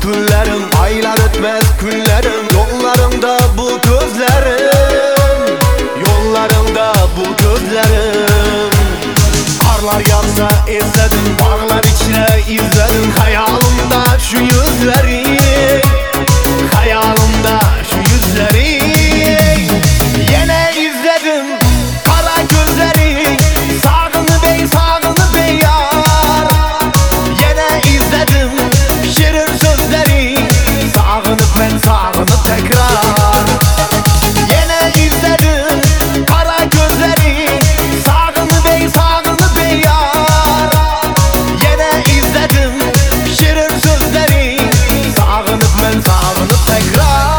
Günlerim, aylar ötmez günlerim, yollarımda bu gözlerim, yollarımda bu gözlerim. Karlar yağsa izledim, bağlar içine izledim, hayalimda şu yüzleri, hayalimda şu yüzleri. Yine izledim kara gözleri, sağını bey yar. Yine izledim şirin sözleri, sağınıp ben sağınıp tekrar. Yine izledim kara gözleri, sağını bey yar. Yine izledim şirin sözleri, sağınıp ben sağınıp tekrar.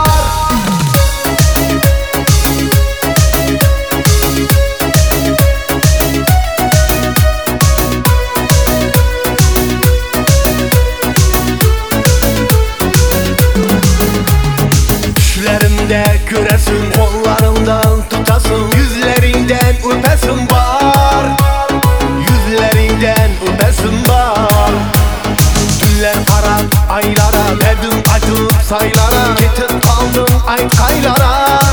Düşlerimde göresin, kollarımdan tutasın, yüzlerinden öpesin var, yüzlerinden öpesin var. Günler kara aylara, verdim acım saylara, yetim kaldım ay kaylara.